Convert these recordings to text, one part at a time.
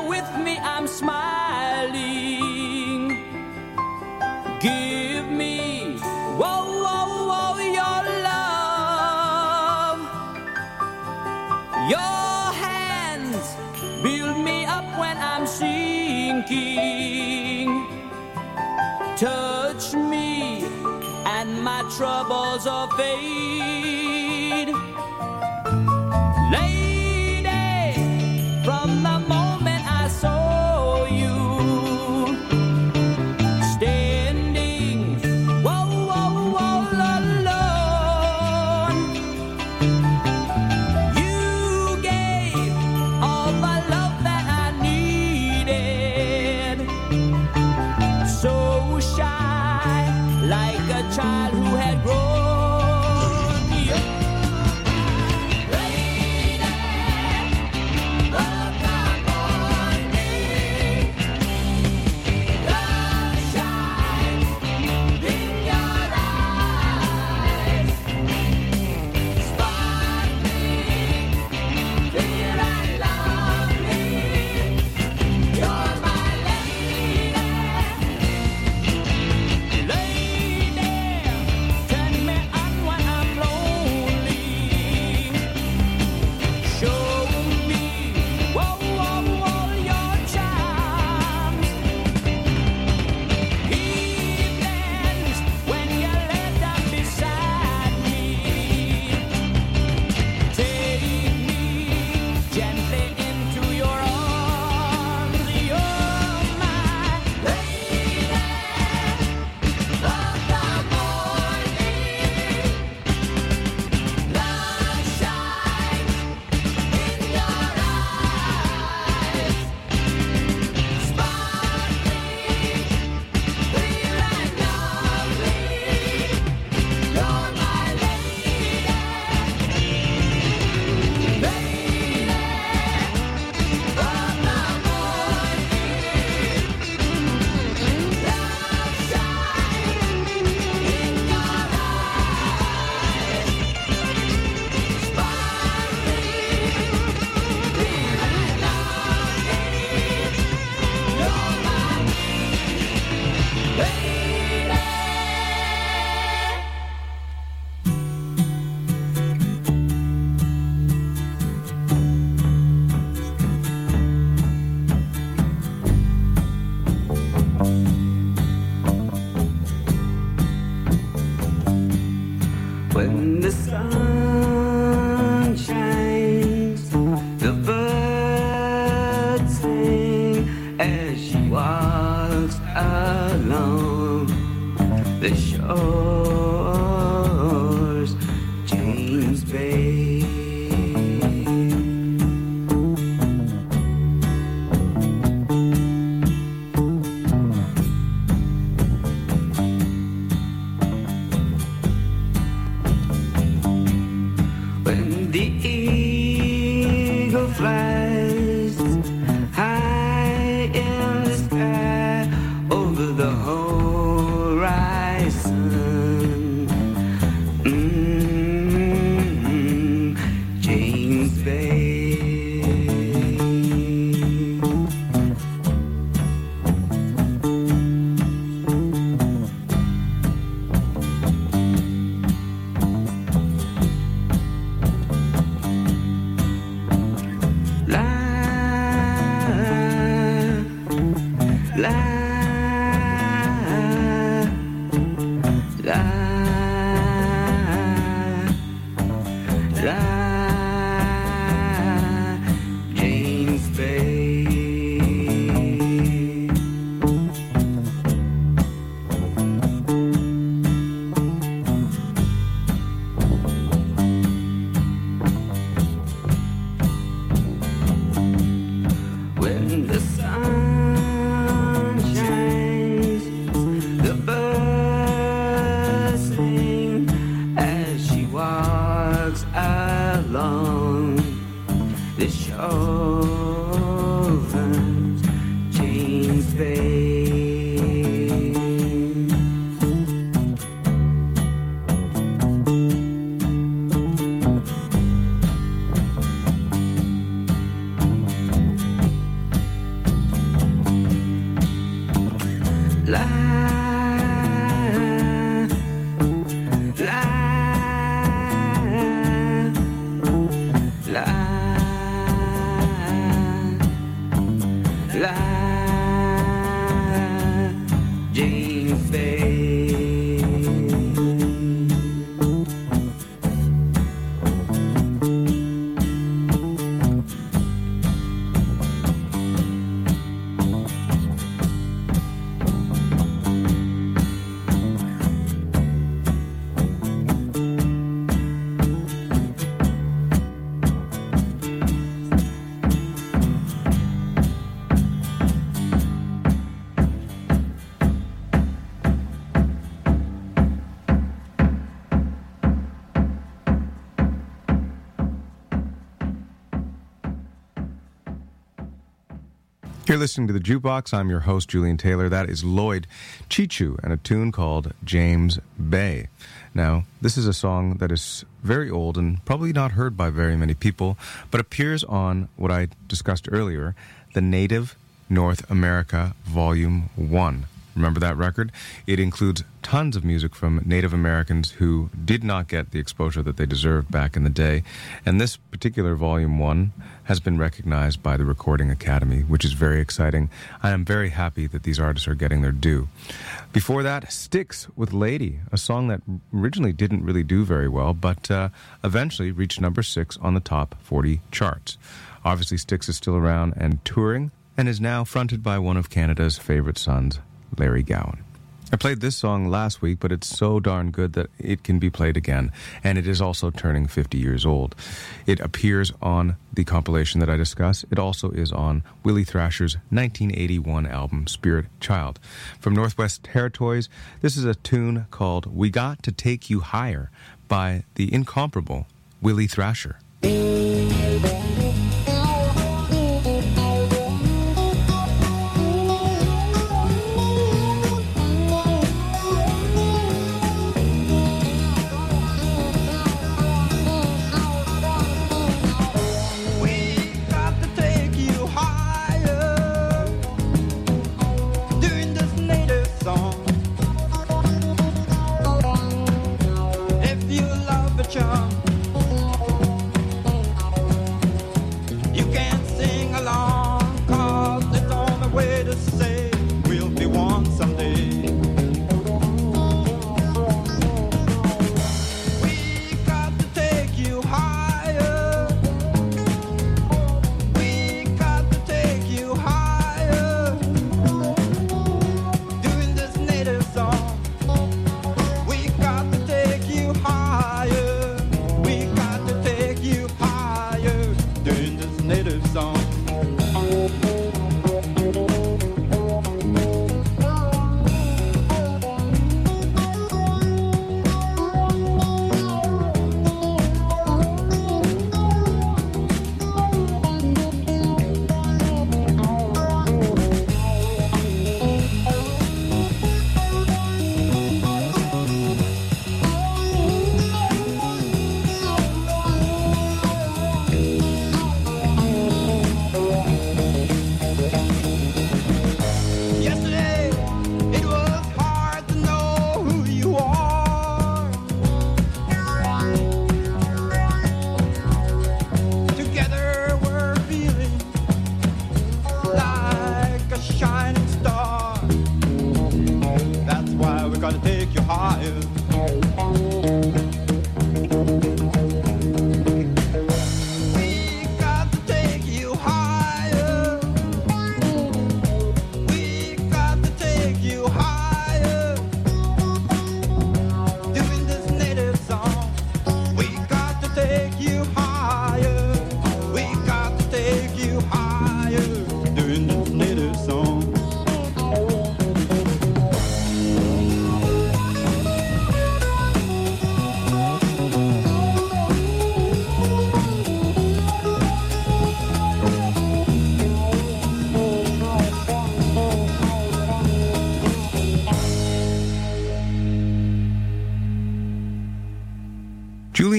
with me, I'm smiling. Give me, whoa, whoa, whoa, your love. Your hands build me up when I'm sinking. Touch me and my troubles are fade. Lady, from the moment I saw you standing, whoa, whoa, whoa, alone, you gave all the love that I needed. So shy, like a child who had grown. When the sun shines, the birds sing as she walks along the shores, James Bay. The eagle flies high in the sky over the horizon. James Bay. James Bay. When the sun shines, the birds sing as she walks along the shore, James Bay. You're listening to The Jukebox. I'm your host, Julian Taylor. That is Lloyd Chichu and a tune called James Bay. Now, this is a song that is very old and probably not heard by very many people, but appears on what I discussed earlier, the Native North America Volume 1. Remember that record? It includes tons of music from Native Americans who did not get the exposure that they deserved back in the day. And this particular Volume 1 has been recognized by the Recording Academy, which is very exciting. I am very happy that these artists are getting their due. Before that, Styx with Lady, a song that originally didn't really do very well, but eventually reached number 6 on the top 40 charts. Obviously, Styx is still around and touring, and is now fronted by one of Canada's favorite sons, Larry Gowan. I played this song last week, but it's so darn good that it can be played again, and it is also turning 50 years old. It appears on the compilation that I discuss. It also is on Willie Thrasher's 1981 album, Spirit Child. From Northwest Territories, this is a tune called We Got to Take You Higher by the incomparable Willie Thrasher. If you love a charm,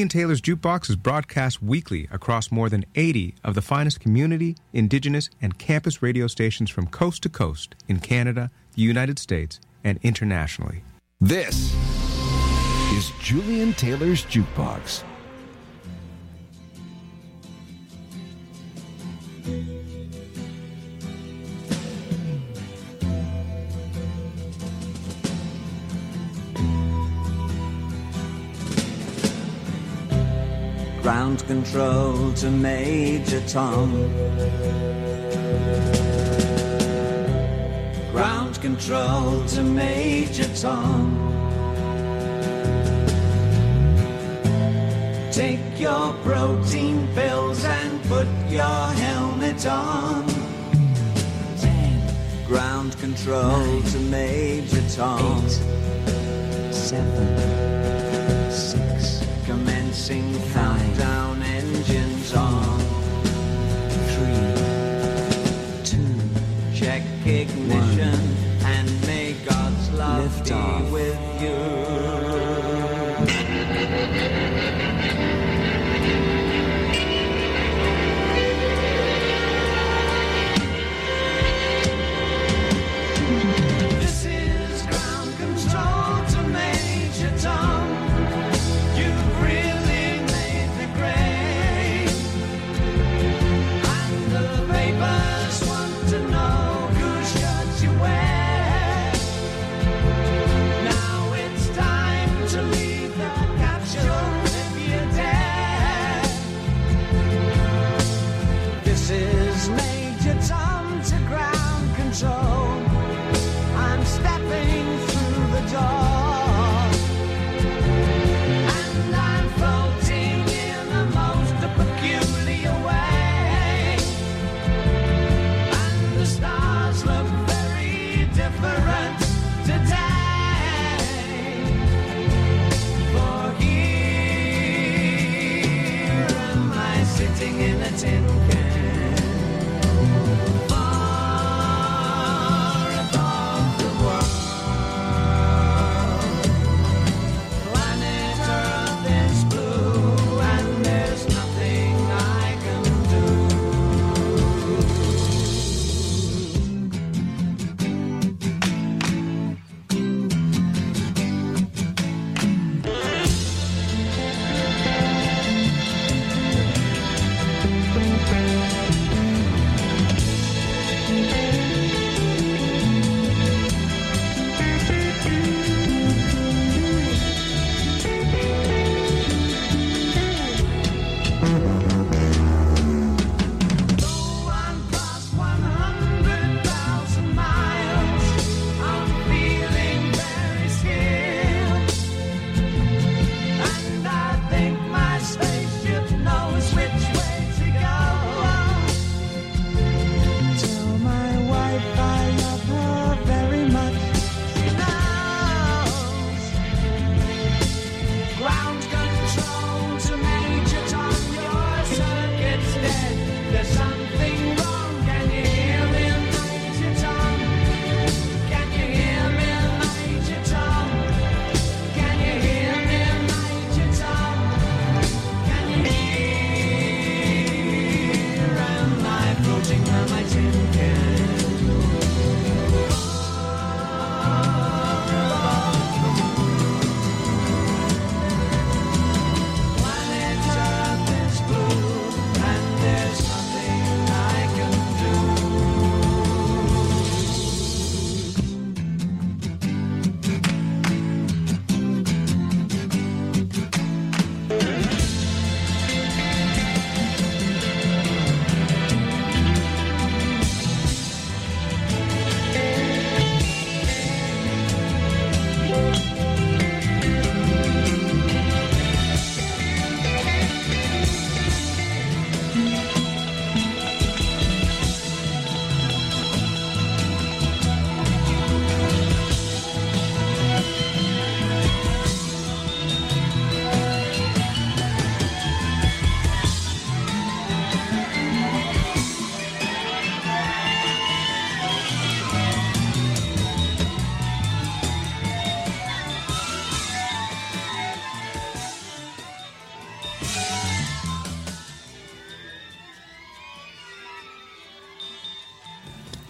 Julian Taylor's Jukebox is broadcast weekly across more than 80 of the finest community, indigenous, and campus radio stations from coast to coast in Canada, the United States, and internationally. This is Julian Taylor's Jukebox. Ground control to Major Tom. Ground control to Major Tom. Take your protein pills and put your helmet on. 10. Ground control 9, to Major Tom. 8, 7, 6. Commencing countdown, engines on. 3, 2. Check ignition 1. And may God's love lift be off. With you. Now it's time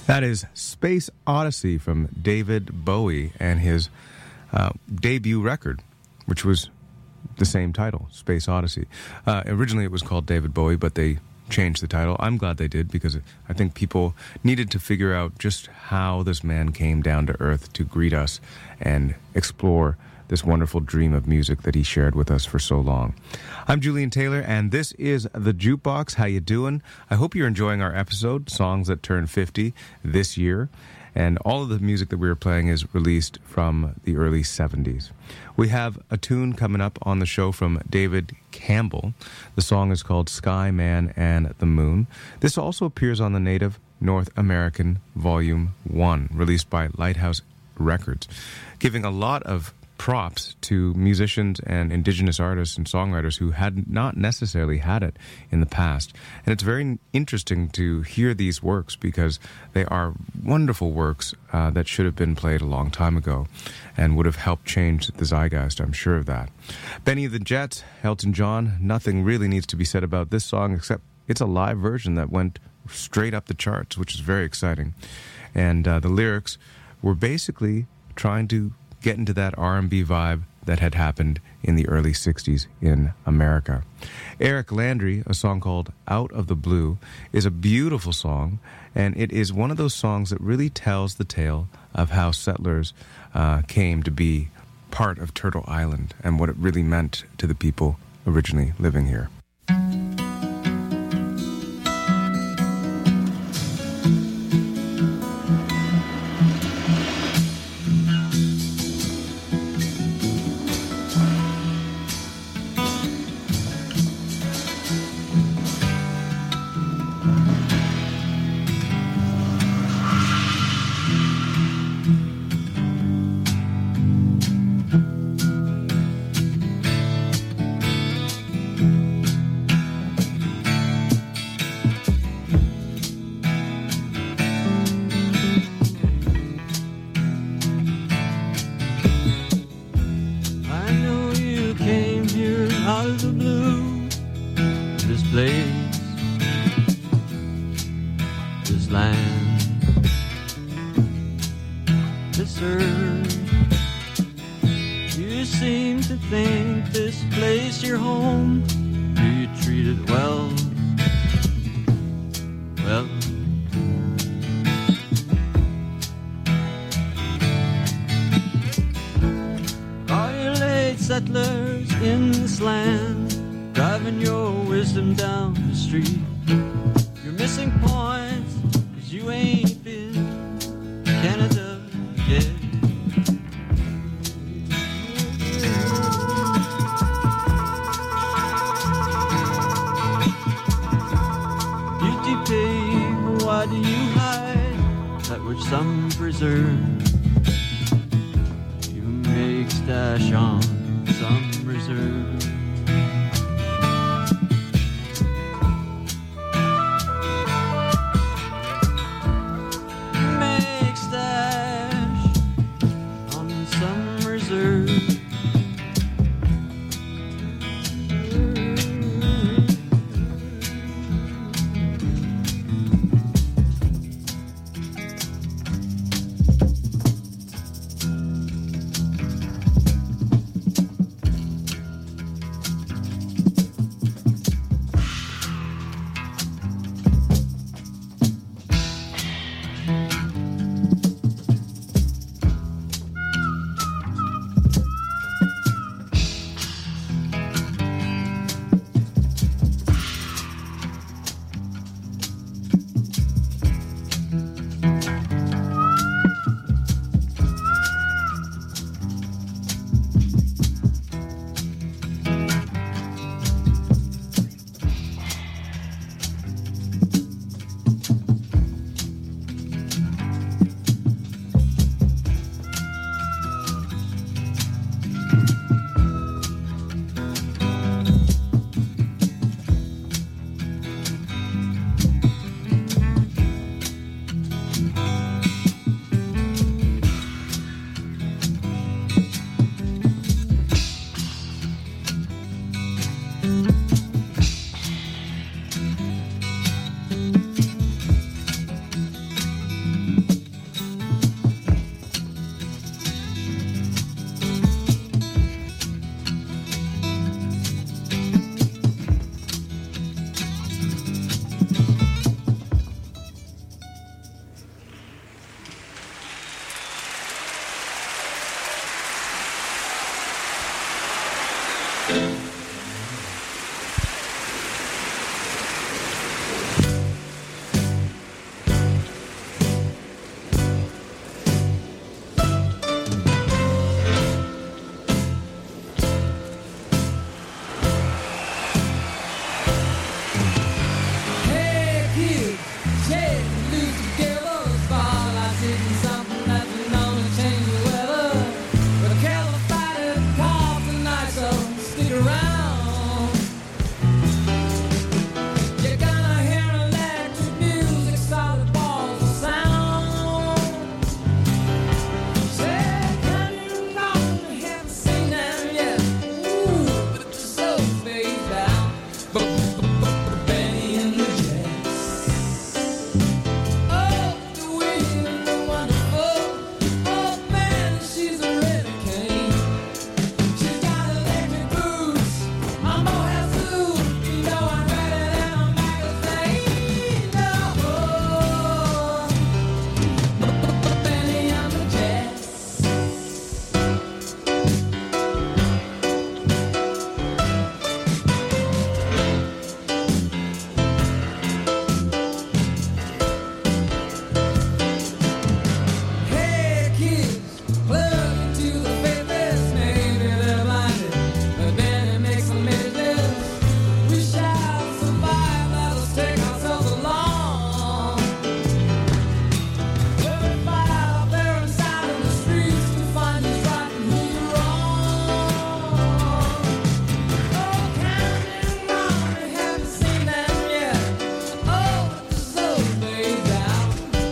That is Space Odyssey from David Bowie and his debut record, which was the same title, Space Odyssey. Originally it was called David Bowie, but they changed the title. I'm glad they did, because I think people needed to figure out just how this man came down to earth to greet us and explore this wonderful dream of music that he shared with us for so long. I'm Julian Taylor, and this is The Jukebox. How you doing? I hope you're enjoying our episode, Songs That Turn 50, this year. And all of the music that we were playing is released from the early 70s. We have a tune coming up on the show from David Campbell. The song is called Sky Man and the Moon. This also appears on the Native North American Volume 1, released by Lighthouse Records, giving a lot of props to musicians and indigenous artists and songwriters who had not necessarily had it in the past. And it's very interesting to hear these works, because they are wonderful works that should have been played a long time ago and would have helped change the zeitgeist, I'm sure of that. Benny the Jets, Elton John, nothing really needs to be said about this song except it's a live version that went straight up the charts, which is very exciting. And the lyrics were basically trying to get into that R&B vibe that had happened in the early 60s in America. Eric Landry, a song called Out of the Blue, is a beautiful song, and it is one of those songs that really tells the tale of how settlers came to be part of Turtle Island and what it really meant to the people originally living here. Settlers in this land, driving your wisdom down the street. You're missing points, 'cause you ain't been Canada yet. Beauty pain, why do you hide that which some preserve? You make stash on some reserve. Make stash on some reserve.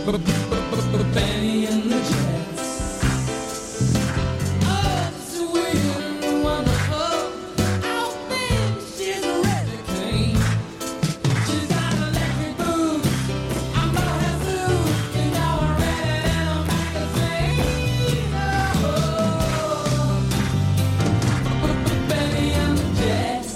Benny and the Jets. Oh, sweet and wonderful. Oh, man, she's a really queen. She's got electric boots. I'm gonna zoom. You know I read it in a magazine. Oh, Benny and the Jets.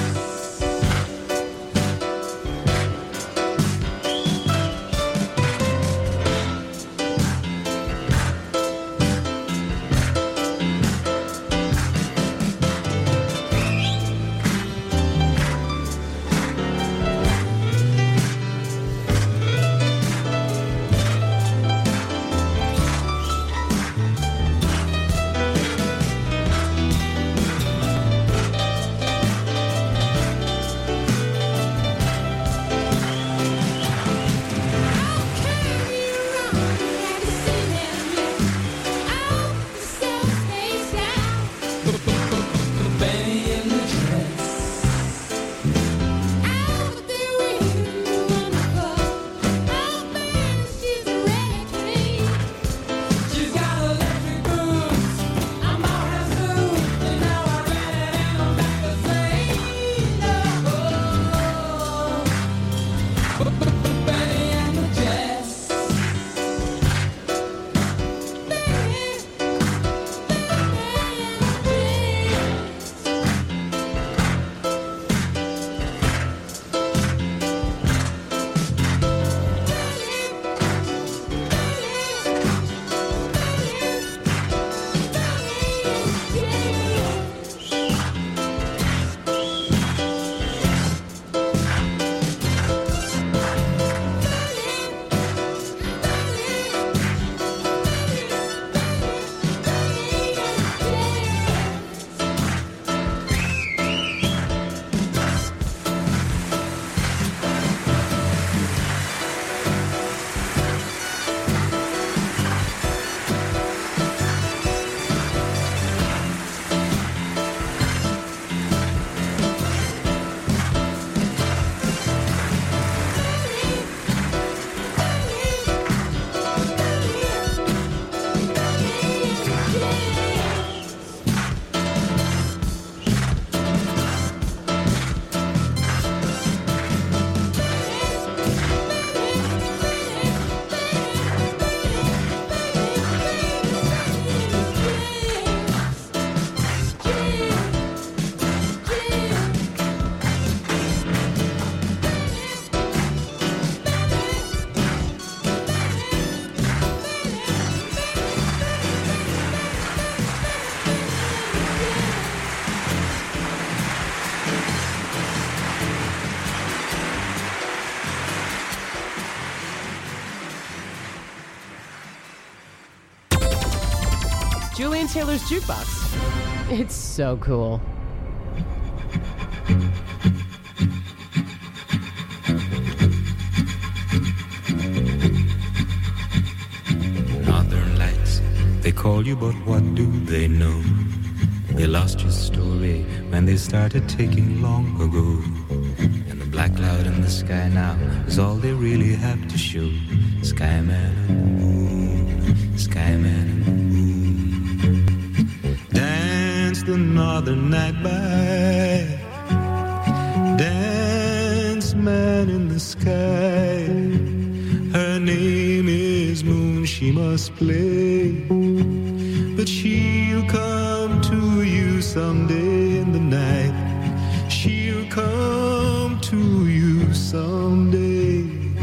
Julian Taylor's Jukebox. It's so cool. Northern Lights, they call you, but what do they know? They lost your story when they started taking long ago. And the black cloud in the sky now is all they really have to show. Skyman and moon, skyman and moon. Dance the northern night by. Dance man in the sky. Her name is Moon, she must play. But she'll come to you someday in the night. She'll come to you someday.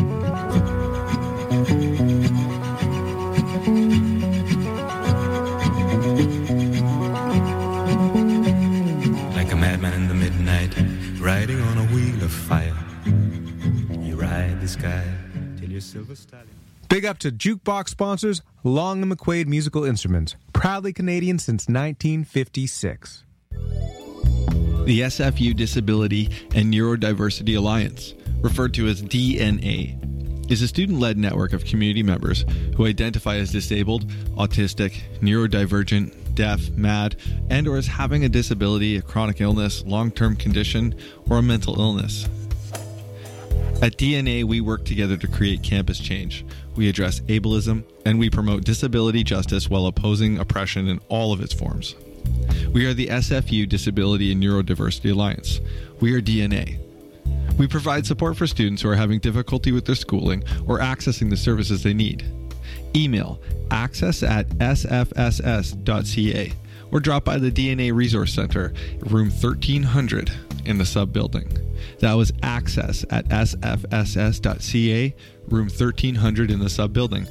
Like a madman in the midnight, riding on a wheel of fire. You ride the sky till you're silver stallion. Big up to Jukebox sponsors Long & McQuaid Musical Instruments, proudly Canadian since 1956. The SFU Disability and Neurodiversity Alliance, referred to as DNA, is a student-led network of community members who identify as disabled, autistic, neurodivergent, deaf, mad, and or as having a disability, a chronic illness, long-term condition, or a mental illness. At DNA, we work together to create campus change. We address ableism, and we promote disability justice while opposing oppression in all of its forms. We are the SFU Disability and Neurodiversity Alliance. We are DNA. We provide support for students who are having difficulty with their schooling or accessing the services they need. Email access@sfss.ca or drop by the DNA Resource Center, room 1300 in the sub-building. That was access@sfss.ca, room 1300 in the sub-building.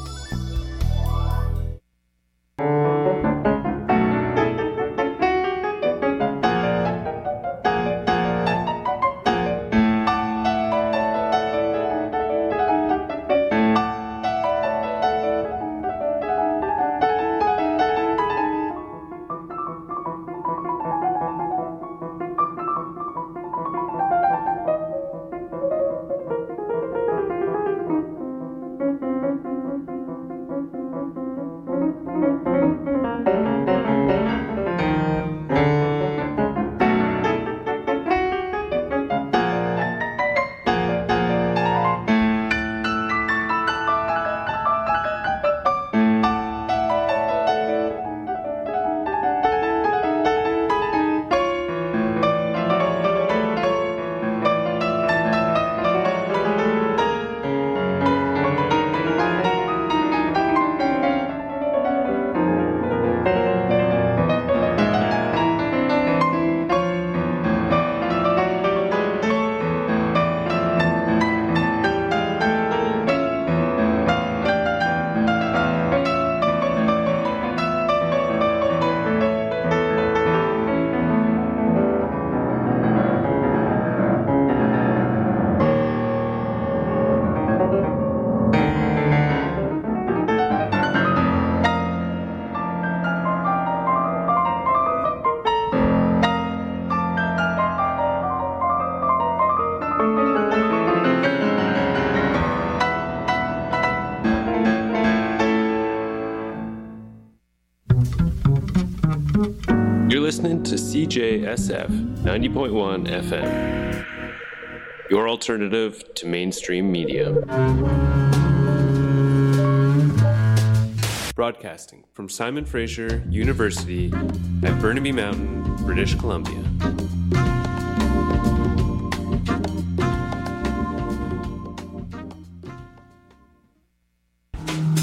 You're listening to CJSF 90.1 FM, your alternative to mainstream media. Broadcasting from Simon Fraser University at Burnaby Mountain, British Columbia.